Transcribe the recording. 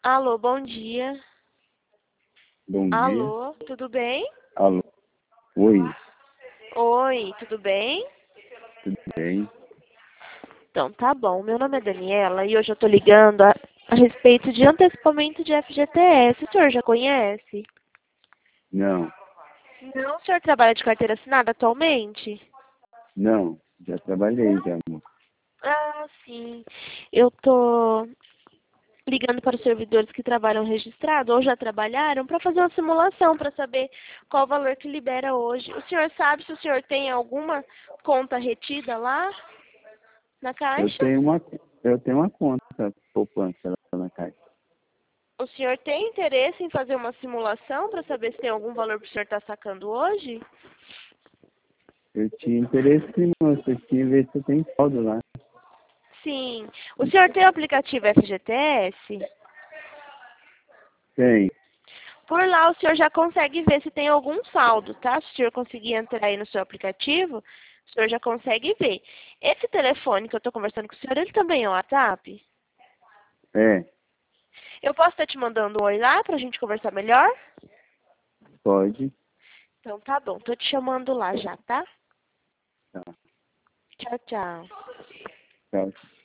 Alô, bom dia. Bom dia. Alô, tudo bem? Alô. Oi, Oi, tudo bem? tudo bem? Então, tá bom. Meu nome é Daniela e hoje eu tô ligando a respeito de antecipamento de FGTS. O senhor já conhece? Não, Não, o senhor trabalha de carteira assinada atualmente? não, já trabalhei já, amor. Ah, sim. Eu tô ligando para os servidores que trabalham registrado ou já trabalharam para fazer uma simulação para saber qual o valor que libera hoje. O senhor sabe se o senhor tem alguma conta retida lá na Eu Caixa? tenho uma, eu tenho uma conta poupança lá na Caixa. O senhor tem interesse em fazer uma simulação para saber se tem algum valor que o senhor está sacando hoje? Eu tinha interesse, moça, eu tinha ver se tem saldo lá. Sim. O senhor tem o aplicativo FGTS? Tem, Por lá o senhor já consegue ver se tem algum saldo, tá? Se o senhor conseguir entrar aí no seu aplicativo, o senhor já consegue ver. Esse telefone que eu estou conversando com o senhor, ele também é o WhatsApp? é, Eu posso estar te mandando um oi lá para a gente conversar melhor? pode, Então tá bom, tô te chamando lá já, tá? tá, Tchau, tchau. tá.